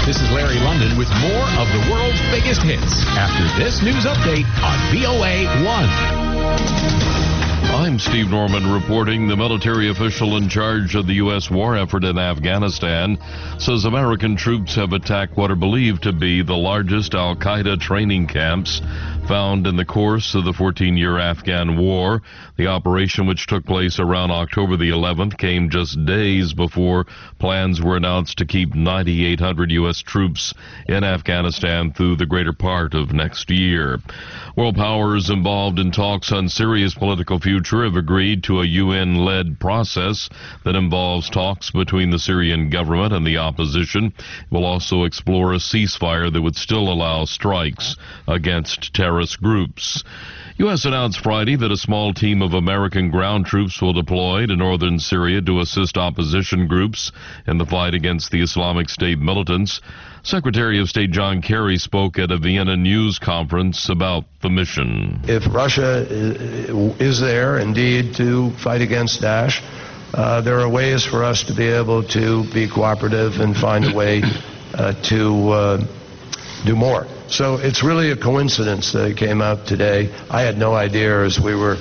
This is Larry London with more of the world's biggest hits after this news update on VOA 1. I'm Steve Norman reporting. The military official in charge of the U.S. war effort in Afghanistan says American troops have attacked what are believed to be the largest al-Qaeda training camps found in the course of the 14-year Afghan war. The operation, which took place around October the 11th, came just days before plans were announced to keep 9,800 U.S. troops in Afghanistan through the greater part of next year. World powers involved in talks on Syria's political future have agreed to a UN-led process that involves talks between the Syrian government and the opposition. It will also explore a ceasefire that would still allow strikes against terrorist groups. U.S. announced Friday that a small team of American ground troops will deploy to northern Syria to assist opposition groups in the fight against the Islamic State militants. Secretary of State John Kerry spoke at a Vienna news conference about the mission. If Russia is there indeed to fight against Daesh, there are ways for us to be able to be cooperative and find a way to do more. So it's really a coincidence that it came out today. I had no idea as we were,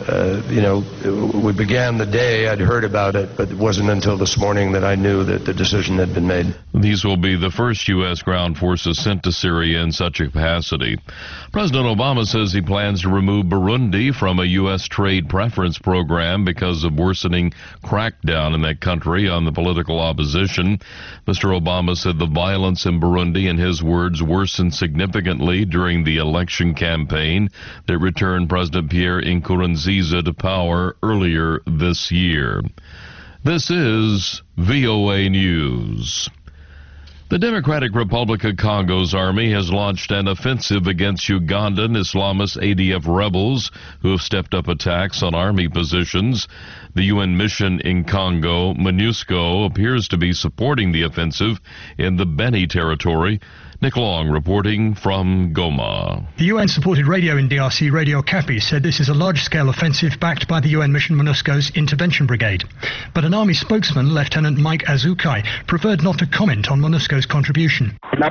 we began the day, I'd heard about it, but it wasn't until this morning that I knew that the decision had been made. These will be the first U.S. ground forces sent to Syria in such a capacity. President Obama says he plans to remove Burundi from a U.S. trade preference program because of worsening crackdown in that country on the political opposition. Mr. Obama said the violence in Burundi, in his words, worsened significantly during the election campaign that returned President Pierre Nkurunziza to power earlier this year. This is VOA News. The Democratic Republic of Congo's army has launched an offensive against Ugandan Islamist ADF rebels who have stepped up attacks on army positions. The UN mission in Congo, MONUSCO, appears to be supporting the offensive in the Beni territory. Nick Long reporting from Goma. The UN-supported radio in DRC, Radio Okapi, said this is a large-scale offensive backed by the UN mission MONUSCO's Intervention Brigade. But an army spokesman, Lieutenant Mike Azukai, preferred not to comment on MONUSCO's contribution.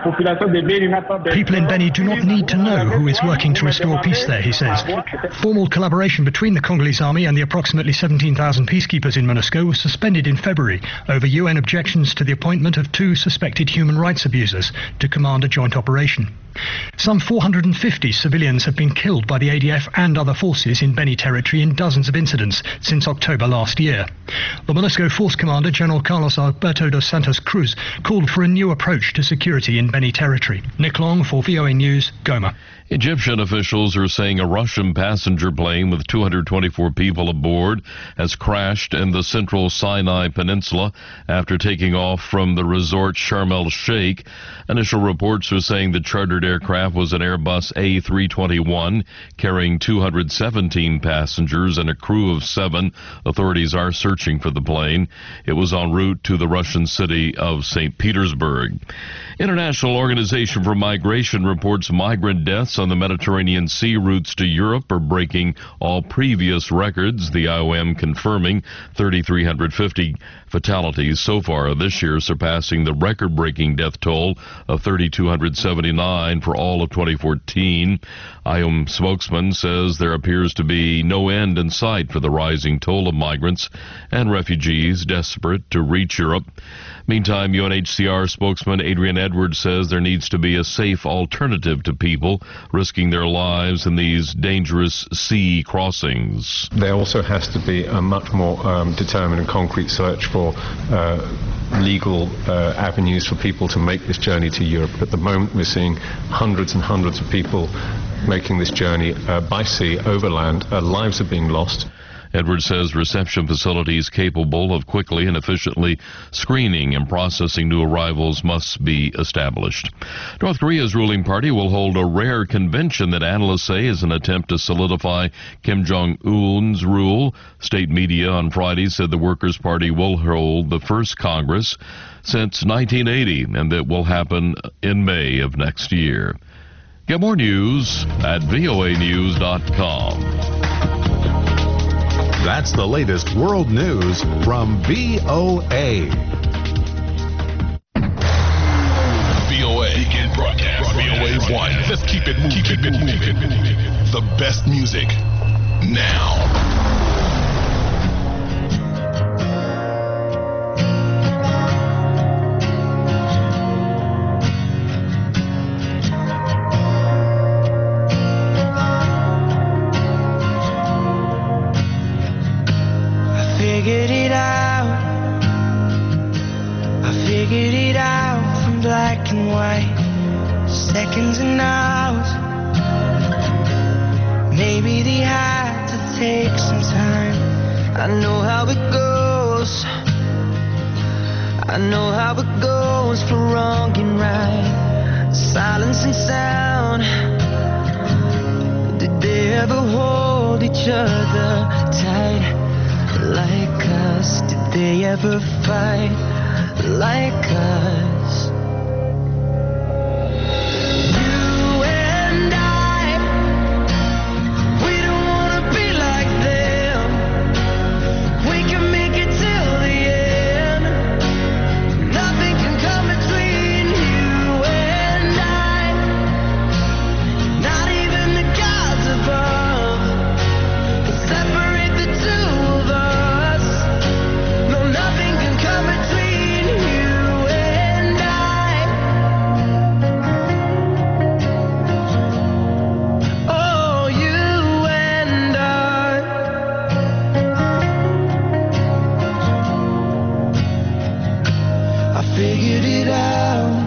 People in Beni do not need to know who is working to restore peace there, he says. Formal collaboration between the Congolese army and the approximately 17,000 peacekeepers in MONUSCO was suspended in February over UN objections to the appointment of 2 suspected human rights abusers to command a joint operation. Some 450 civilians have been killed by the ADF and other forces in Beni territory in dozens of incidents since October last year. The MONUSCO force commander, General Carlos Alberto dos Santos Cruz, called for a new approach to security in Beni territory. Nick Long for VOA News, Goma. Egyptian officials are saying a Russian passenger plane with 224 people aboard has crashed in the central Sinai Peninsula after taking off from the resort Sharm el-Sheikh. Initial reports are saying the chartered aircraft was an Airbus A321 carrying 217 passengers and a crew of 7. Authorities are searching for the plane. It was en route to the Russian city of St. Petersburg. International Organization for Migration reports migrant deaths on the Mediterranean Sea routes to Europe are breaking all previous records, the IOM confirming 3,350 fatalities so far this year, surpassing the record-breaking death toll of 3,279 for all of 2014. IOM spokesman says there appears to be no end in sight for the rising toll of migrants and refugees desperate to reach Europe. Meantime, UNHCR spokesman Adrian Edwards says there needs to be a safe alternative to people risking their lives in these dangerous sea crossings. There also has to be a much more determined and concrete search for legal avenues for people to make this journey to Europe. At the moment, we're seeing hundreds and hundreds of people making this journey by sea, overland. Lives are being lost. Edwards says reception facilities capable of quickly and efficiently screening and processing new arrivals must be established. North Korea's ruling party will hold a rare convention that analysts say is an attempt to solidify Kim Jong-un's rule. State media on Friday said the Workers' Party will hold the first Congress since 1980, and that will happen in May of next year. Get more news at voanews.com. That's the latest world news from VOA. one. Let's keep it moving. Keep it moving. The best music now. Figured it out from black and white, seconds and hours. Maybe they had to take some time. I know how it goes. I know how it goes for wrong and right. Silence and sound. Did they ever hold each other tight like us? Did they ever fight like us? You and I, we don't wanna be like them. We can make it till the end. Nothing can come between you and I. Not even the gods above can separate the two of us. No, nothing can come between you and I. Oh, you and I. I figured it out.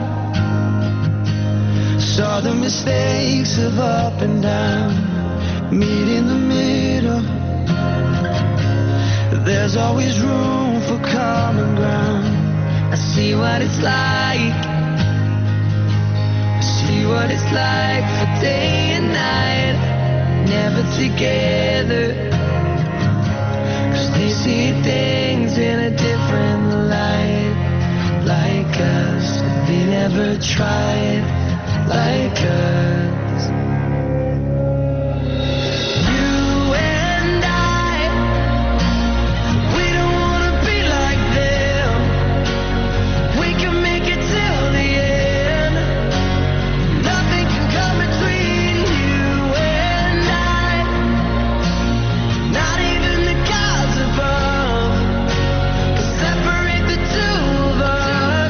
Saw the mistakes of up and down. Meet in the middle. There's always room for common ground. I see what it's like. I see what it's like for day and night. Never together. 'Cause they see things in a different light. Like us. They never tried like us. You and I, we don't wanna be like them. We can make it till the end. Nothing can come between you and I. Not even the gods above can separate the two of us.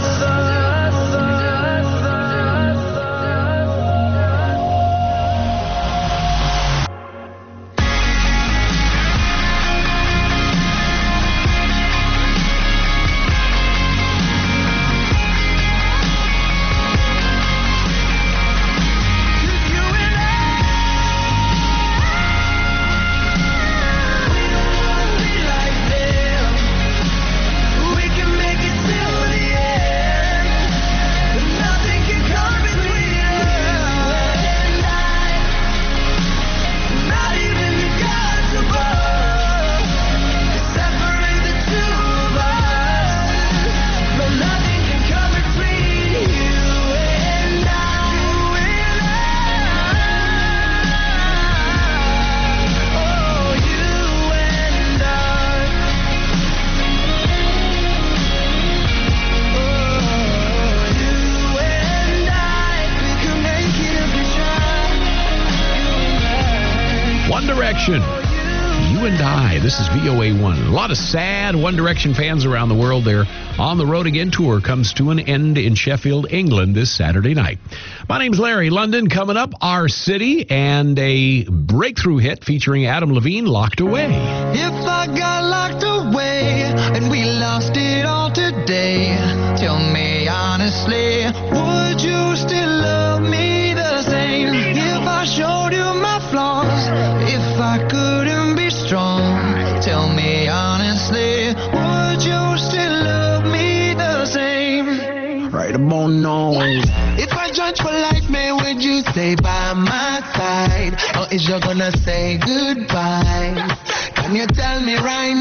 You and I. This is VOA1. A lot of sad One Direction fans around the world. Their On the Road Again tour comes to an end in Sheffield, England this Saturday night. My name's Larry London. Coming up, Our City and a breakthrough hit featuring Adam Levine, Locked Away. If I got locked away and we lost it all today, tell me honestly, would you still love me the same? If I showed you my flaws, if I couldn't be strong, tell me honestly, would you still love me the same? Right about now. If I judge for life, man, would you stay by my side? Or is you gonna say goodbye? Can you tell me right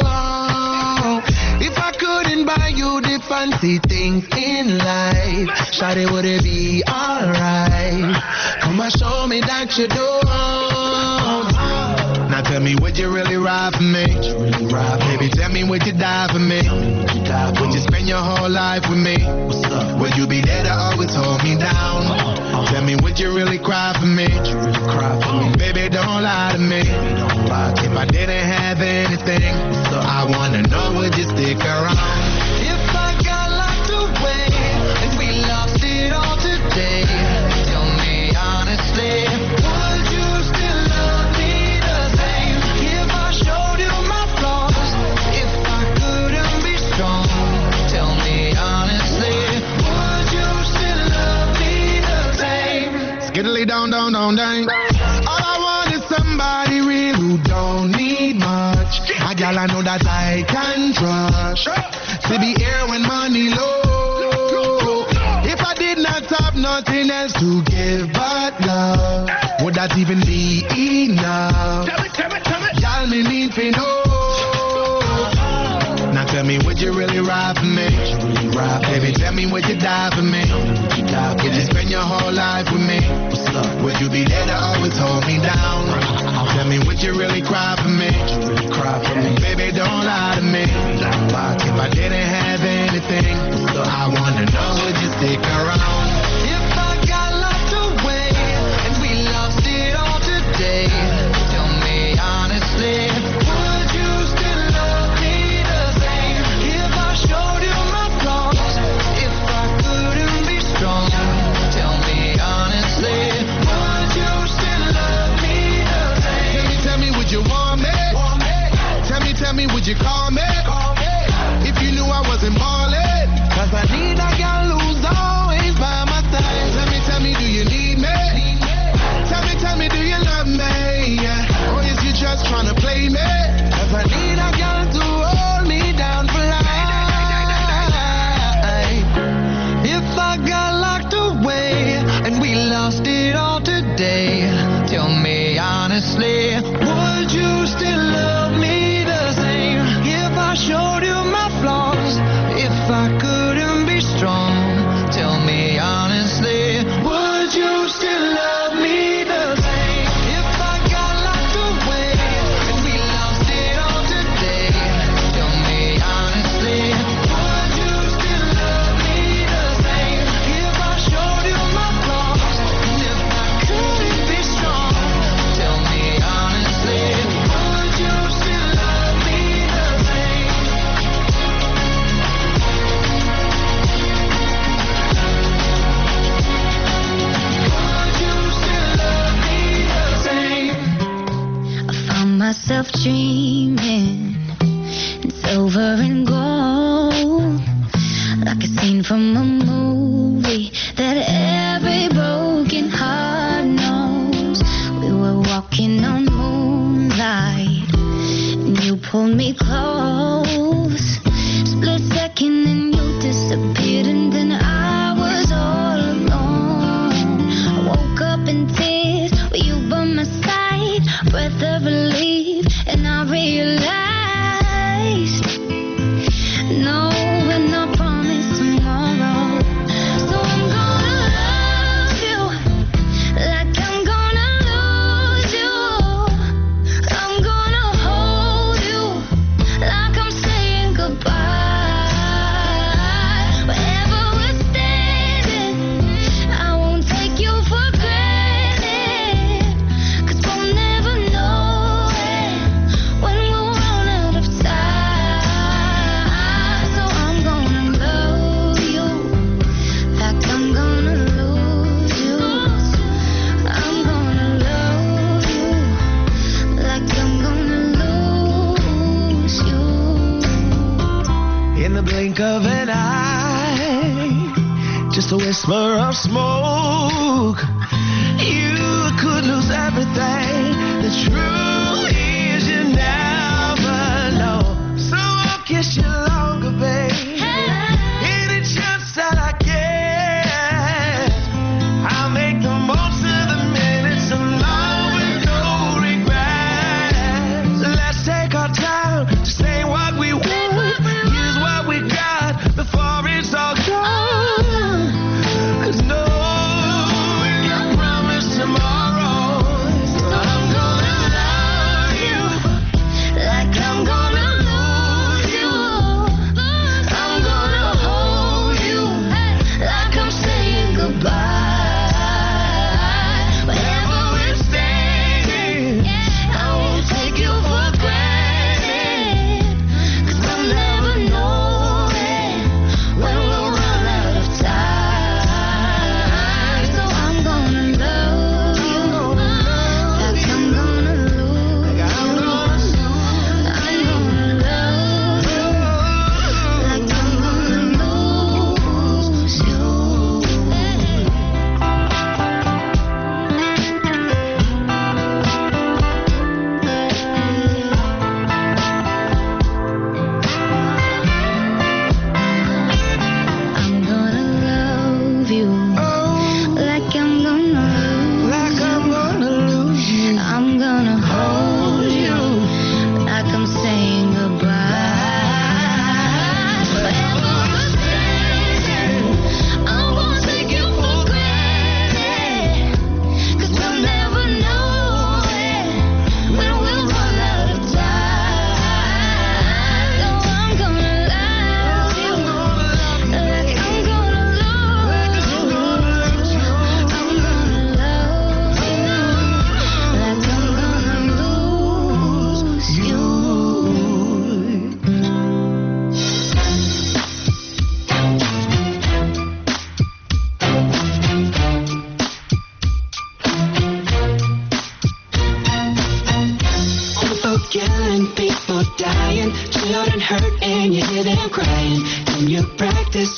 now? If I couldn't buy you the fancy things in life, shawty, would it be alright? Come and show me that you don't. Now tell me, would you really ride for me? Baby, tell me, would you die for me? Would you spend your whole life with me? Would you be there to always hold me down? Tell me, would you cry for me? Would you really cry for me? Baby, don't lie to me. Don't lie to me. If I didn't have anything, so I wanna know, would you stick around? If I got locked away and we lost it all today, tell me honestly, would you still love me the same? If I showed you my flaws, if I couldn't be strong, tell me honestly, would you still love me the same? Skiddly down, down, down, down. All I want is somebody real who don't need much. A girl I know that I can trust. To be here when money low. If I did not have nothing else to give but love, would that even be enough? Y'all me need to know. Now tell me, would you really ride for me? Baby, tell me, would you die for me? Would you spend your whole life with me? Would you be there to always hold me down? Tell me, would you really cry for me? Baby, don't lie to me. If I didn't have anything, so I wanna know, would you stick around? If I got locked away and we lost it all today, tell me honestly, would you still love me the same? If I showed you my flaws, if I couldn't be strong, tell me honestly, would you still love me the same? Tell me, would you want me? Tell me, would you call me? If you knew I wasn't ballin', 'cause I need a girl who's always by my side. Tell me, do you need me? Tell me, do you love me? Or is you just tryna play me? 'Cause I need a girl to hold me down for life. If I got locked away and we lost it all today, tell me honestly, would you still love me the same? If I showed you my flaws, if I couldn't be strong, tell me honestly, would you still love me the same? If I got locked away and we lost it all today, tell me honestly, would you still love me the same? If I showed you my flaws, and if I couldn't be strong, tell me honestly, would you still love me the same? Would you still love me the same? I found myself dreaming in silver and gold, like a scene from a movie that every broken heart knows. We were walking on moonlight, and you pulled me close. Split second and you disappeared, and then I was all alone. I woke up in tears with you by my side, breath of relief, and I realized, no, we're not promised tomorrow. So I'm gonna love you like I'm gonna lose you. I'm gonna hold you like I'm saying goodbye. Wherever we're standing, I won't take you for granted, 'cause we'll never know it when we'll run out of time. So I'm gonna love you like I'm gonna lose you. I'm gonna love you like I'm gonna lose you. In the blink of an eye, just a whisper of smoke, you could lose everything. The truth is you never know. So I'll kiss you longer, babe. Any chance that I get, I'll make the most of the minutes alone with no regrets. So let's take our time to say what we want, use what we got before it's all gone. There's no promise tomorrow. I'm gonna love you like I'm gonna lose you.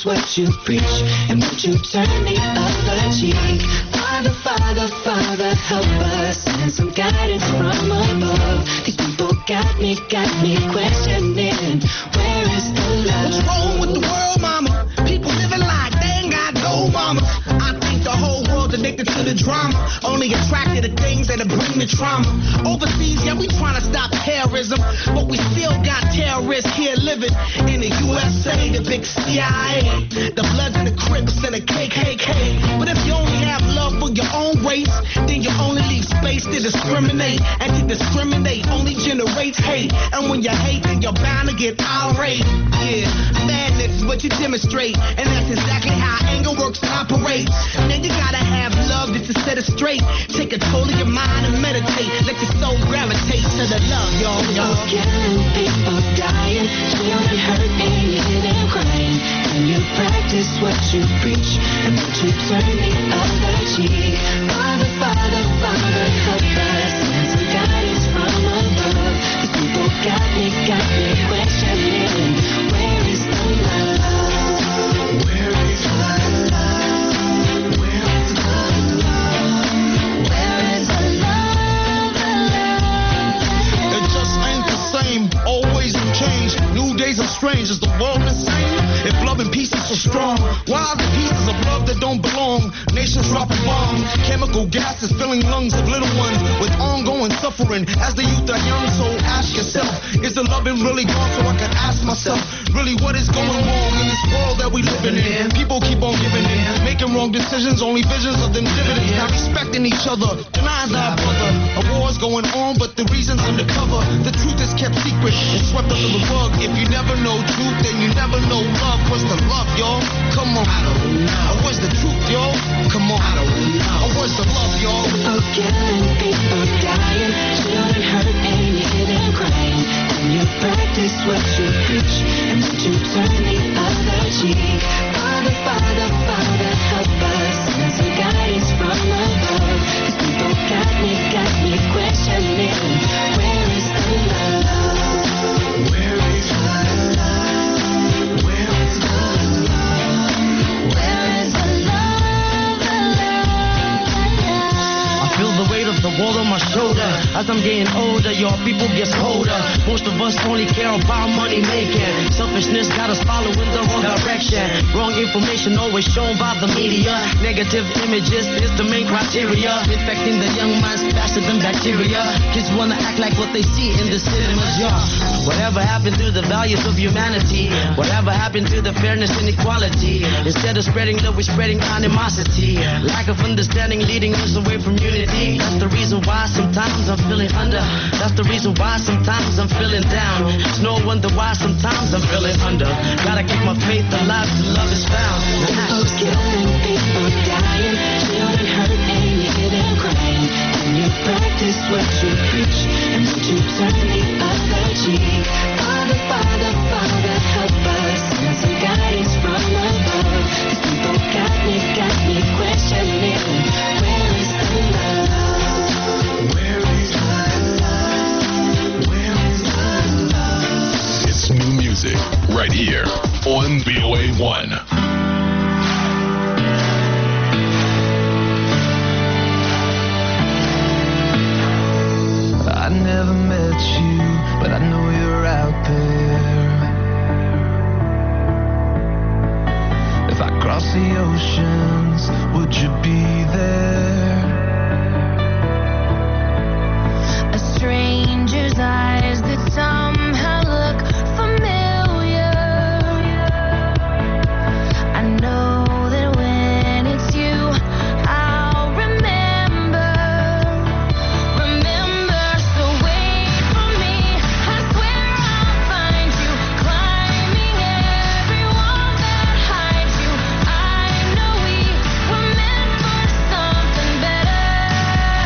what you preach? And would you turn the other cheek? Father, Father, Father, help us and some guidance from above. These people got me questioning, where is the love? What's wrong with the world, mama? People living like they ain't got no mama. I think the whole world's addicted to the drama, only attracted to things that bring the trauma. Overseas, yeah, we trying to stop terrorism, but we still got terrorists here living in the USA, the big CIA, the Bloods and the Crips and the KKK. But if you only have love for your own race, then you only leave space to discriminate, and to discriminate only generates hate. And when you hate, then you're bound to get irate. Yeah, madness is what you demonstrate, and that's exactly how anger works and operates. Then you gotta have love just to set it straight. Take control of your mind and meditate. Let your soul gravitate to the love, y'all. People killing, people dying, children hurt and hidden crying. Can you practice what you preach? And would you turn the other cheek? Father, Father, Father, help us and some guidance from above. These people got me questioning, where is the love? Where is the love? Where is the love? Where is the love? It just ain't the same, always new change. New days are strange, is the world insane? If love and peace is so strong, why are the pieces of love that don't belong? Nations dropping bombs, chemical gases filling lungs of little ones with ongoing suffering. As the youth are young, so ask yourself, is the loving really gone? So I can ask myself, really what is going wrong in this world that we living in? People keep on giving in, making wrong decisions, only visions of them dividends. Not respecting each other, denies our brother. A war's going on, but the reason's undercover. The truth is kept secret and swept under the rug. If you never know truth, then you never know love. What's the love, y'all? Come on. I don't know. What's the truth, y'all? Come on. I don't know. What's the love, y'all? People killing, people dying, children hurt and hidden crying. Can you practice what you preach? And would you turn the other cheek? Father, Father, Father, help us and some guidance from above. These people got me questioning, where is the love? Where is the love? Where is the love? Where is the love? I feel the weight of the world on my shoulder. As I'm getting older, your people get colder. Most of us only care about money making. Selfishness got us following the wrong direction. Wrong information always shown by the media. Negative images is the main criteria. Infecting the young minds faster than bacteria. Kids wanna act like what they see in the cinemas, yeah. Whatever happened to the values of humanity? Whatever happened to the fairness and equality? Instead of spreading love, we're spreading animosity. Lack of understanding leading us away from unity. That's the reason why sometimes I'm feeling under. That's the reason why sometimes I'm feeling down. It's no wonder why sometimes I'm feeling under. Gotta keep my faith alive till love is found. People killing, people dying, children hurt and hidden crying. Can you practice what you preach? And would you turn the other cheek? Father, Father, Father, help us and some guidance from above. These people got me questioning, where is the love? Where is the love? Where is the love? It's new music right here on VOA1. I never met you, but I know you're out there. If I cross the oceans, would you be there? A stranger's eyes that somehow look familiar. I know that when it's you, I'll remember. So wait for me. I swear I'll find you, climbing every wall that hides you. I know we were meant for something better.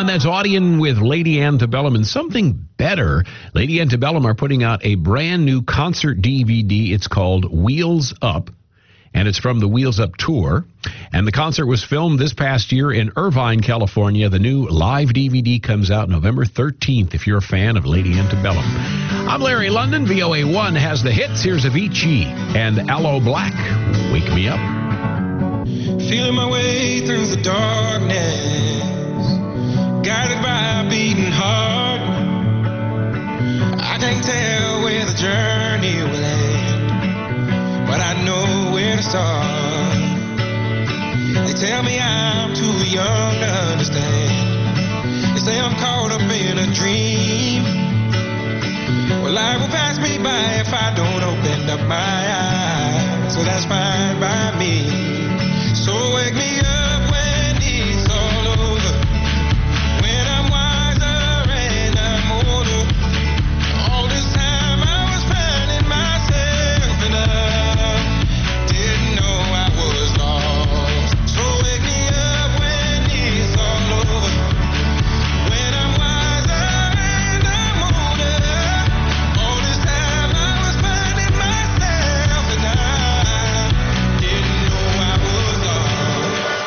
that's Audion with Lady Antebellum. And something better, Lady Antebellum are putting out a brand new concert DVD. It's called Wheels Up, and it's from the Wheels Up tour. And the concert was filmed this past year in Irvine, California. The new live DVD comes out November 13th if you're a fan of Lady Antebellum. I'm Larry London. VOA1 has the hits. Here's Avicii and Aloe Black. Wake Me Up. Feeling my way through the darkness, guided by a beating heart. I can't tell where the journey will end, but I know where to start. They tell me I'm too young to understand. They say I'm caught up in a dream. Well, life will pass me by if I don't open up my eyes, so that's fine by me. So wake me up when it's all over, when I'm wiser and I'm older. All this time I was finding myself and I didn't know I was lost. So wake me up when it's all over, when I'm wiser and I'm older. All this time I was finding myself and I didn't know I was lost.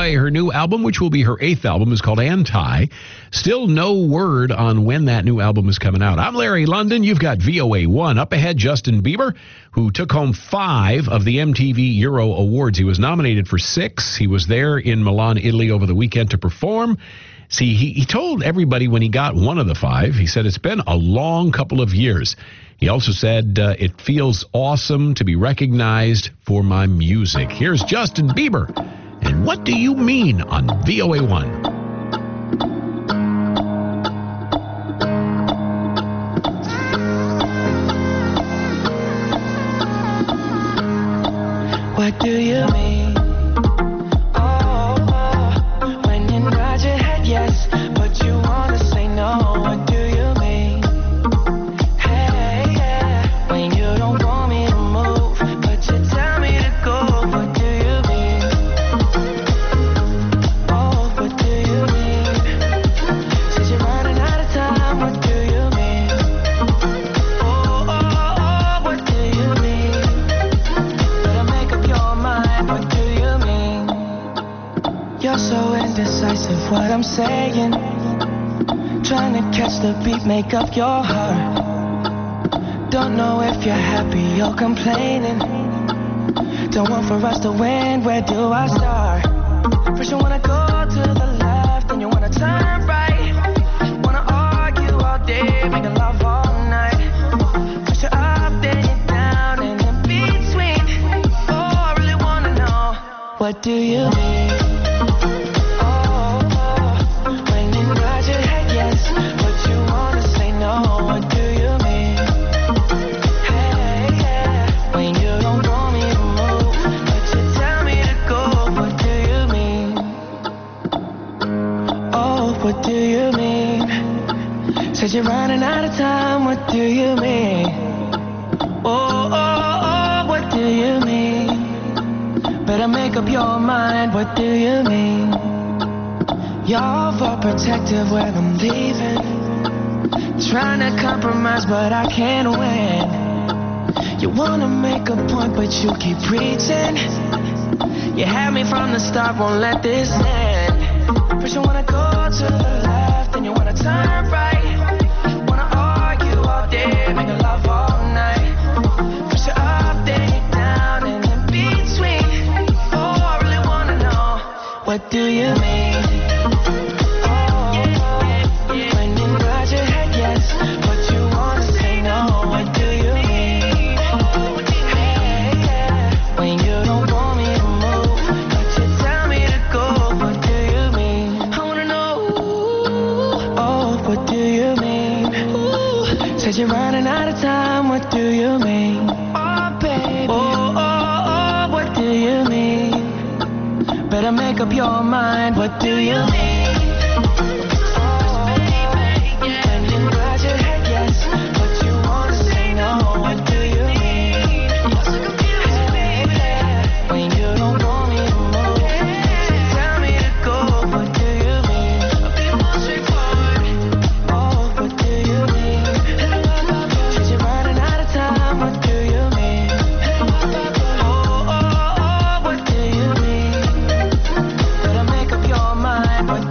away. Her new album, which will be her 8th album, is called Anti. Still no word on when that new album is coming out. I'm Larry London. You've got VOA1. Up ahead, Justin Bieber, who took home 5 of the MTV Euro Awards. He was nominated for 6. He was there in Milan, Italy over the weekend to perform. See, he told everybody when he got one of the 5, he said, it's been a long couple of years. He also said, it feels awesome to be recognized for my music. Here's Justin Bieber. And What Do You Mean on VOA1? What do you mean? When you nod your head yes, but you wanna say no. What do you mean? Hey, yeah. When you don't want me to move, but you tell me to go. What do you mean? Oh, what do you mean? Since you're running out of time, what do you mean? Oh, what do you mean? Better make up your mind, what do you mean? You're so indecisive, what I'm saying. Trying to catch the beat, make up your heart. Don't know if you're happy or complaining. Don't want for us to win, where do I start? First you wanna go to the left, then you wanna turn right. Wanna argue all day, making love all night. First you're up, then you're down, and in between. Oh, I really wanna know, what do you mean? When you nod your head yes, but you wanna say no. What do you mean? Hey, yeah. When you don't want me to move, but you tell me to go. What do you mean? Oh, what do you mean? Said you're running out of time. What do you mean? Oh, what do you mean? Better make up your mind. What do you mean? You're overprotective when I'm leaving. Trying to compromise, but I can't win. You wanna make a point, but you keep preaching. You had me from the start, won't let this end. First you wanna go to the left, then you wanna turn right. Wanna argue all day, make love all night. First you're up, then you're down, and in between. Oh, I really wanna know, what do you mean? When you nod your head yes, but you wanna say no. What do you mean? Hey, yeah. When you don't want me to move, but you tell me to go. What do you mean? I wanna know. Oh, what do you mean? Said you're running out of time. What do you mean? Oh, baby. Oh, what do you mean? Better make up your mind. What do you mean? What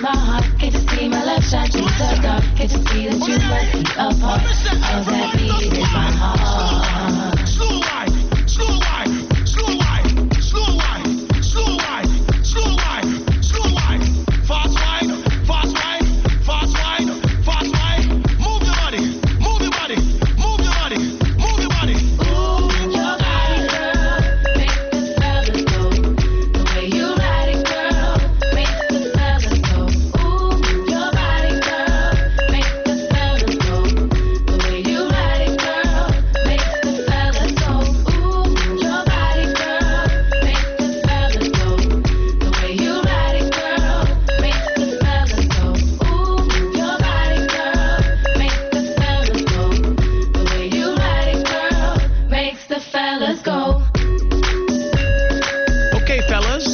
my heart. Hate to see my love shine through the dark. Hate to see that you must be a part of that beat in my heart. Slow wine, slow wine, slow wine, slow wine, slow wine, slow wine, slow wine, fast wine, fast wine, fast wine, fast wine. Move your body, move your body, move your body, move your body. Ooh, your body, girl, makes the fellas go. The way you ride it, girl, makes the fellas go. Ooh, your body, girl, makes the fellas go. The way you ride it, girl, makes the fellas go. Ooh, your body, girl, makes the fellas go. The way you ride it, girl, makes the fellas go. Ooh, your body, girl, makes the fellas go. The way you ride it, girl, makes the fellas go. Okay, fellas.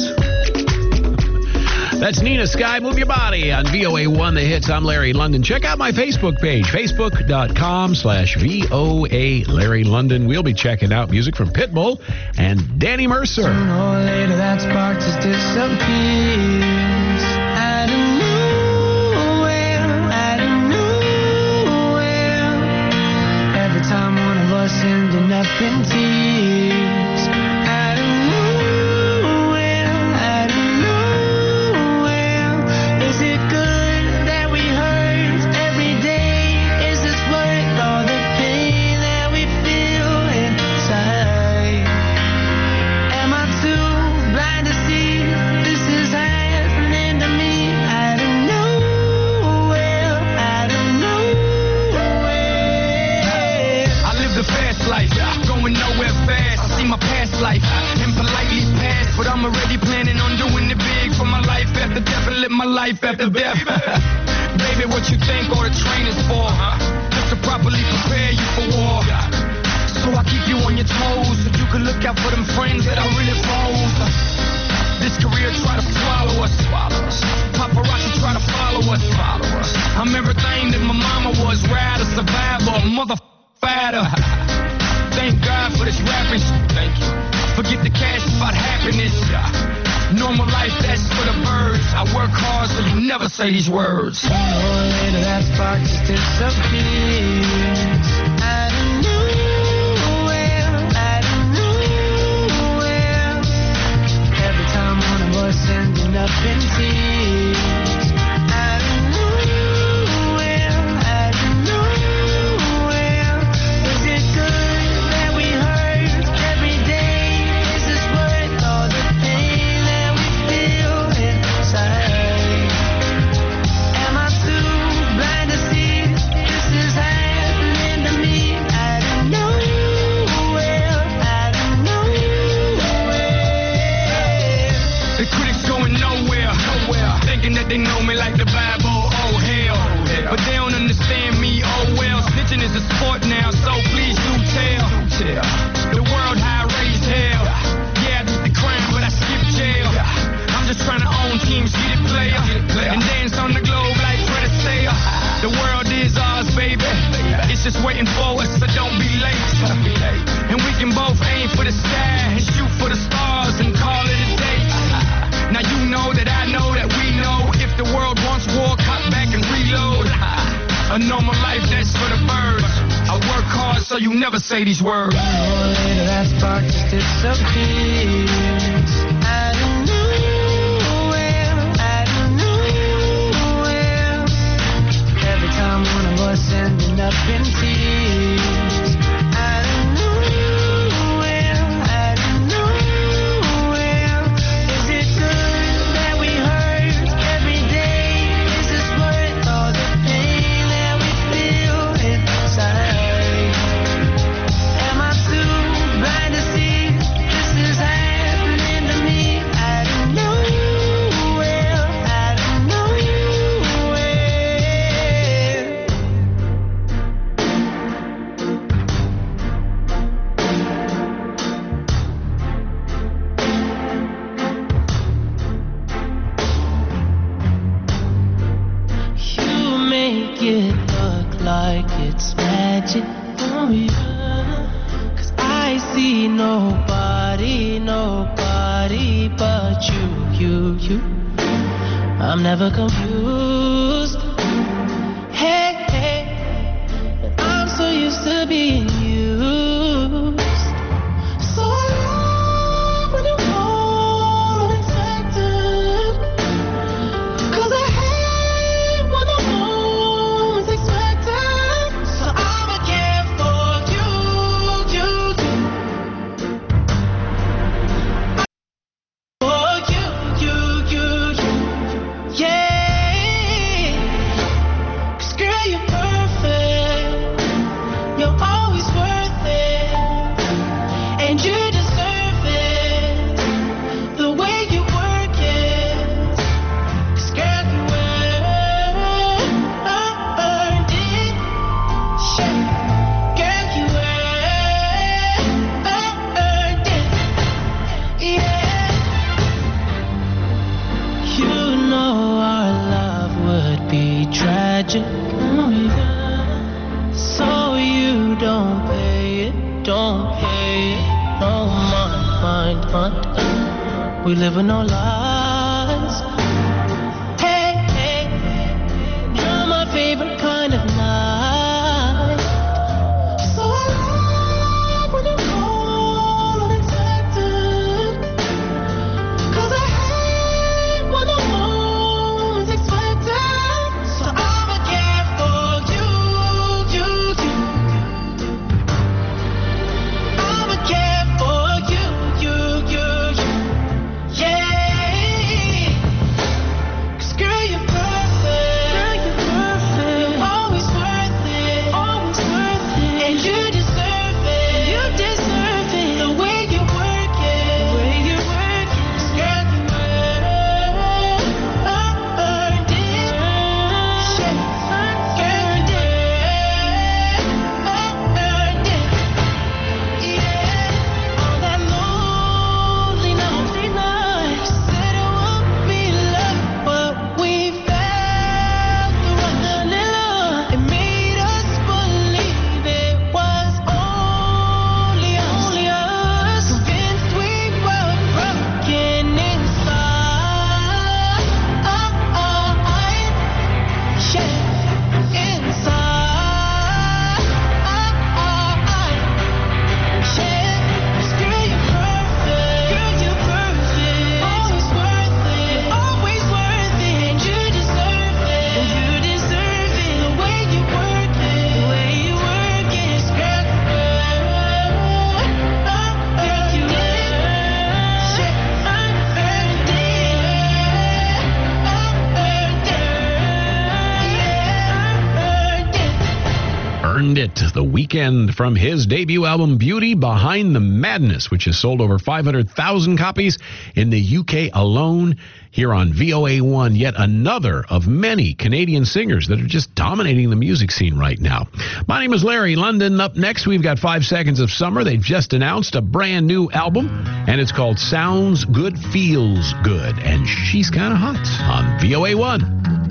That's Nina Sky, Move Your Body on VOA1 The Hits. I'm Larry London. Check out my Facebook page, facebook.com/VOA Larry London. We'll be checking out music from Pitbull and Danny Mercer. Sooner or later that spark just disappears. Out of nowhere, out of nowhere. Every time one of us ending up in tears. Out of nowhere, out of nowhere. Is it good that we hurt every day? Is this worth all the pain that we feel inside? Am I too blind to see this is happening to me? I don't know where, I don't know where. I live the fast life, going nowhere fast. I see my past life and politely pass, but I'm already planning on doing it big for my life after death and live my life after death. Baby, what you think all the training's for? Just to properly prepare you for war. So I keep you on your toes so you can look out for them friends that are really foes. This career try to swallow us. Paparazzi try to follow us. I'm everything that my mama was, ride a survivor, mother fatter. Thank God for this rapping. Thank you. Forget the cash, it's about happiness. Normal life, that's for the birds. I work hard so you never say these words. Sooner or later that spark just disappears. Out of nowhere, out of nowhere. Every time one of us ending up in tears. Out of nowhere, out of nowhere. Is it good that we hurt every day? Is this worth all the pain that we feel inside? Am I too blind to see this is happening to me? I don't know where, I don't know where. The critics going nowhere, thinking that they know me like the Bible, oh hell. But they don't understand me, oh well. Snitching is a sport now, so please do tell. The world how I raised hell. Yeah, I did the crime, but I skipped jail. I'm just trying to own teams, get it player. And dance on the globe like Fred Astaire. The world is ours, baby. It's just waiting for us, so don't be late. And we can both aim for the sky and shoot for the stars and call it a day. Now you know that I know that we know. If the world wants war, cut back and reload. A normal life, that's for the birds. I work hard so you never say these words. Sooner or later that spark just disappears. Out of nowhere, out of nowhere. Every time one of us ending up in tears. Out of nowhere, out of nowhere. Is it good that we hurt every day? Is this worth all the pain that we feel inside? Am I too blind to see this is happening to me? I don't know where, I don't know where. You make it look like it's magic, oh yeah. 'Cause I see nobody but you. I'm never confused. Hey, hey, I'm so used to being used. So I love when you call unexpected. 'Cause I hate when the moment's expected. So I'ma care for you. For you. Yeah. 'Cause girl, you're perfect. You're always worth it. And you deserve it. The way you work it. 'Cause girl, you earned it. Yeah. Girl, you earned it. Yeah. You know our love would be tragic. So you don't pay it. No mind. We live with no lies. Hey, hey, you're my favorite kind of night. So I love when you call unexpected. 'Cause I hate when the moment's expected. So I'ma care for you. I'ma care for you. Yeah. 'Cause girl, you're perfect. You're always worth it. And you deserve it. The way you work it. 'Cause girl, you earned it. Yeah. Girl, you earned it. Yeah. All that lonely night. Said it won't be love, but we felt the rush. It made us believe it was only us. Convinced we were broken inside. Yeah. Inside. Yeah. 'Cause girl, you're perfect. Always worth it. And you deserve it. The way you work it. 'Cause girl, you Earned It, The Weeknd, from his debut album Beauty Behind the Madness, which has sold over 500,000 copies in the UK alone. Here on VOA1, yet another of many Canadian singers that are just dominating the music scene right now. My name is Larry London. Up next, we've got 5 Seconds of Summer. They've just announced a brand new album, and it's called Sounds Good, Feels Good. And she's kind of hot on VOA1.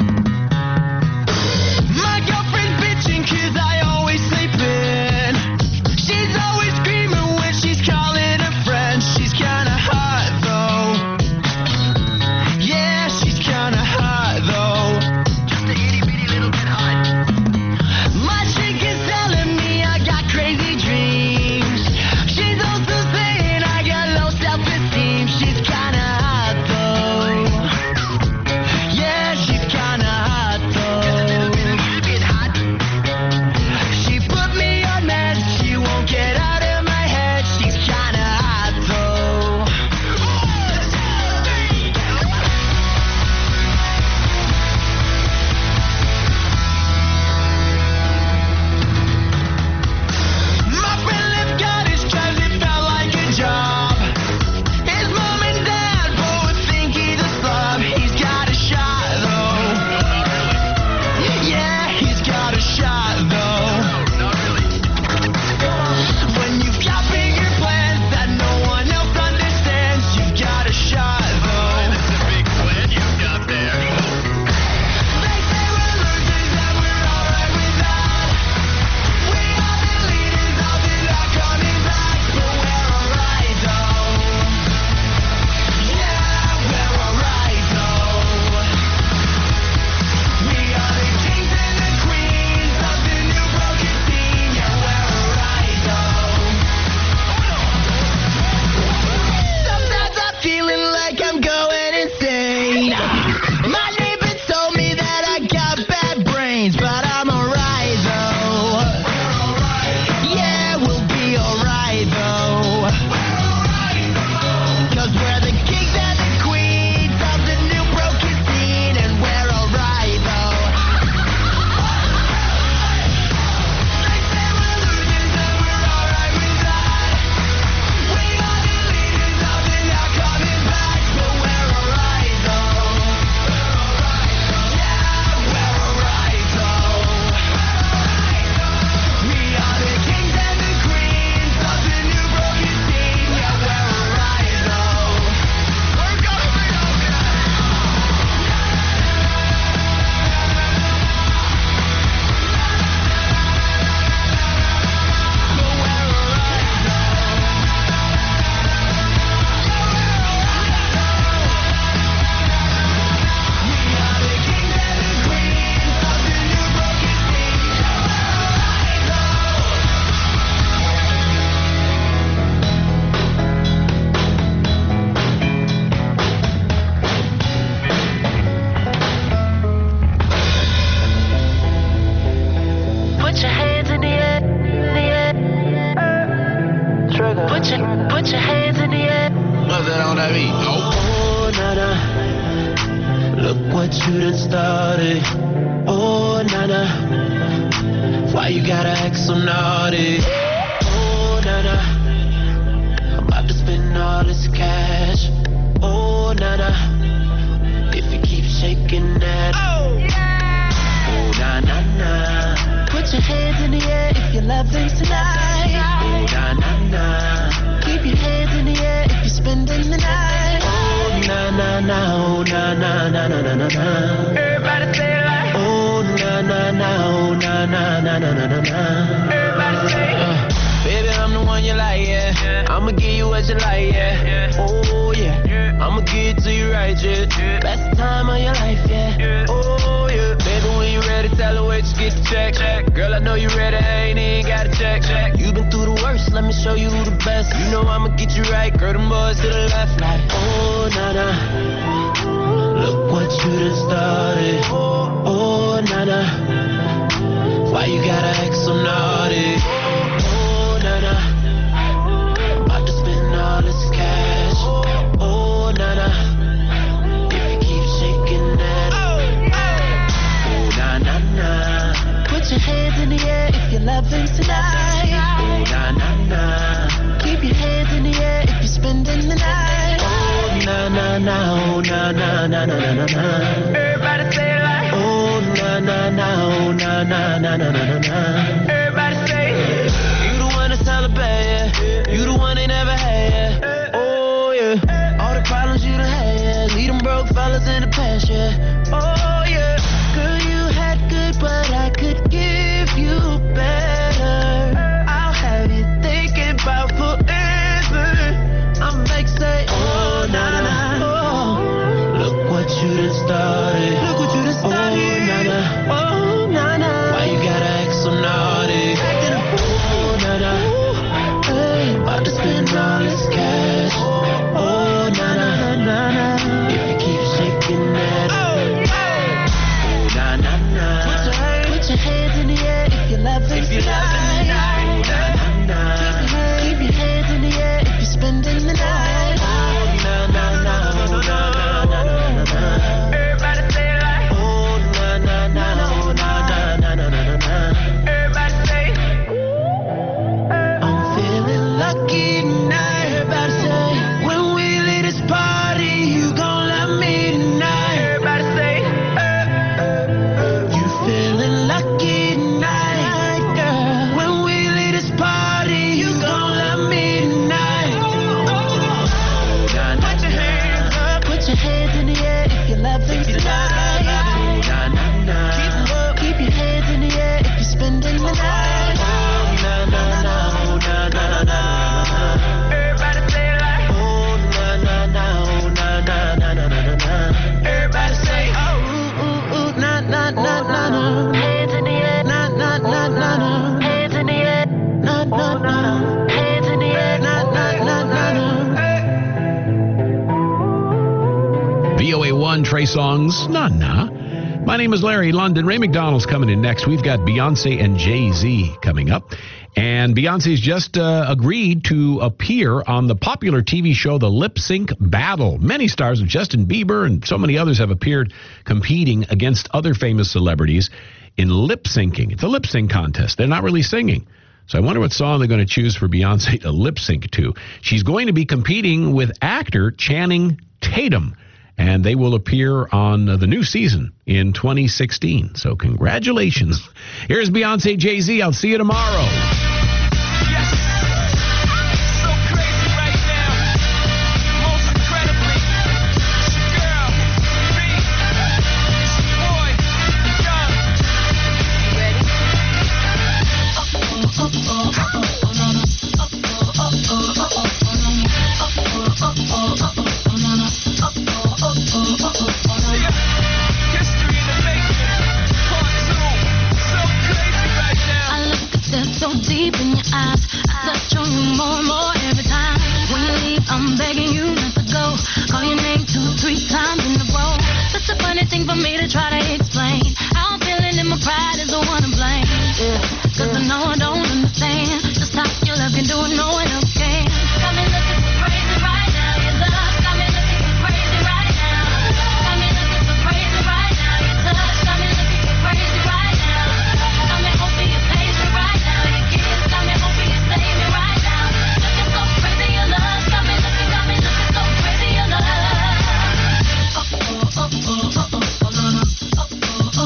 My girlfriend's bitching 'cause I always sleep in. She's always screaming when she's calling her friends. She's kinda hot though. Yeah, she's kinda hot though. Just a itty bitty little bit hot. My chick is telling me I got crazy dreams. She's also saying I got low self-esteem. She's kinda hot though. Yeah, she's you done started. Oh, nana, why you gotta act so naughty? Oh, nana, I'm about to spend all this cash. Oh, nana, if you keep shaking that. Oh, na na na. Put your hands in the air if you're loving tonight. Oh, na na na. Keep your hands in the air if you're spending the night. Oh, na na na. Oh, na na na na na na na. Everybody say it like. Oh, na na na. Oh, na na na na na na na. Everybody say it. Baby, I'm the one you like, yeah. I'ma give you what you like, yeah. Oh, yeah. I'ma give it to you right, yeah. Best time of your life, yeah. Oh, yeah. Baby, when you ready, tell her where you get the check. Girl, I know you ready, I ain't even got to check. You been through the worst, let me show you who the best. You know I'ma get you right, girl, them boys to the left, like. Oh, na-na, look what you done started. Oh, na-na, why you gotta act so naughty? Oh, na-na, I'm about to spend all this cash. Oh, na-na, if you keep shaking that. Oh, na-na-na, put your hands in the air if you're loving tonight. Oh, na-na-na, keep your hands in the air if you're spending the night. Oh, na-na-na, oh, na-na-na-na-na-na-na. Everybody say it like. Oh, na-na-na, oh, na-na-na-na-na-na-na. Everybody say it. You the one that's celebrate, yeah. You the one they never had, yeah. Oh, yeah. All the problems you done had, yeah. Leave them broke fellas in the past, yeah. Oh, yeah. Girl, you had good, but I could give you better. I'll have you thinking about forever. I'm like, say, oh, na-na-na. Oh, look what you done started. Look what you done started. Oh, na-na. Oh, na-na. Why you gotta act so naughty? Oh, na-na. Hey, about to spend all this cash. Oh, na-na, na-na. If you keep shaking that. Oh, na-na-na. Put your hands in the air if you're loving tonight. Na-na-na. Keep your hands in the air if you're spending the night. Oh, na-na-na. Oh, na-na-na-na-na-na. Everybody say it like. Oh, na-na-na. Oh, na-na-na-na-na-na. Everybody say it. I'm feeling lucky tonight. Everybody say, when we leave this party, you gon' love me tonight. Everybody say, you feeling lucky tonight, girl. When we leave this party, you gon' love me tonight. Put your hands up, put your hands in the air if you're loving tonight. Keep your hands in the air if you're spending the night. Everybody say it like. Oh, na-na-na, oh, na-na-na-na-na-na. Everybody say, oh, ooh, ooh, ooh, na-na-na-na-na. Hands in the air, na-na-na-na-na. Hands in the air, na-na-na. Hands in the air, na-na-na-na-na. VOA1 Trey Songz, na-na. My name is Larry London. Ray McDonald's coming in next. We've got Beyonce and Jay-Z coming up. And Beyonce's just agreed to appear on the popular TV show The Lip Sync Battle. Many stars of Justin Bieber and so many others have appeared competing against other famous celebrities in lip syncing. It's a lip sync contest. They're not really singing. So I wonder what song they're going to choose for Beyonce to lip sync to. She's going to be competing with actor Channing Tatum, and they will appear on the new season in 2016. So congratulations. Here's Beyonce, Jay-Z. I'll see you tomorrow. So deep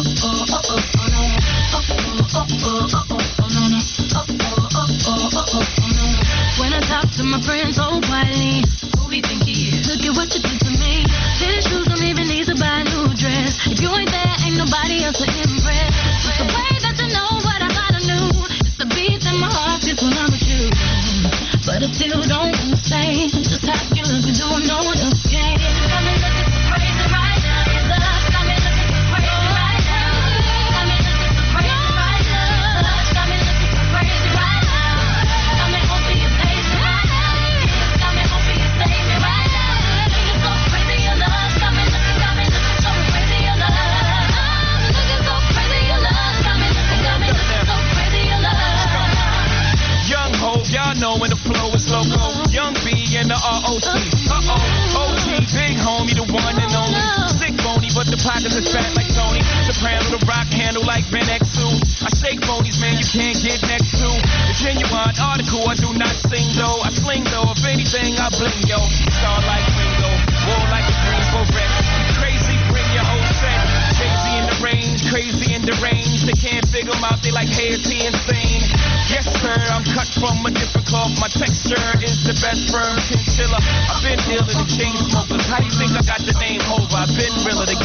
When I talk to my friends so quietly, who we think he is? Look at what you did to me. Tennis shoes don't even need to buy a new dress. If you ain't there, ain't nobody else to impress. It's the way that you know what I thought I knew. It's the beat in my heart, it's when I'm with you. But I still don't understand just how you look and don't know what else can. Got me looking so crazy right now. Your love got me looking so crazy right now. Got me looking so crazy right now. Got me looking so crazy right now. Got me hoping you save me right now. Got me hoping you save me right now. Looking so crazy your love. Got me looking so crazy your love. Looking so crazy your love. Got me looking so crazy your love. Young Hope, y'all know when the flow is loco. Young B and the ROC. OG, big homie, the one and only. Sick bony, but the pockets is fat like Tony. Soprano, the rock handle like Ben X2. I shake bonies, man, you can't get next to. The genuine article, I do not sing though. I sling though, if anything, I bling yo. Star like Ringo, war like a green beret. Crazy, bring your whole set. Crazy in the range, crazy in the range. They can't figure 'em out, they like, hey, is he insane? Yes, sir, I'm cut from a different cloth. My texture is the best firm chinchilla. I've been dealing the chain smokers. How you think I got the name over? I've been realer. The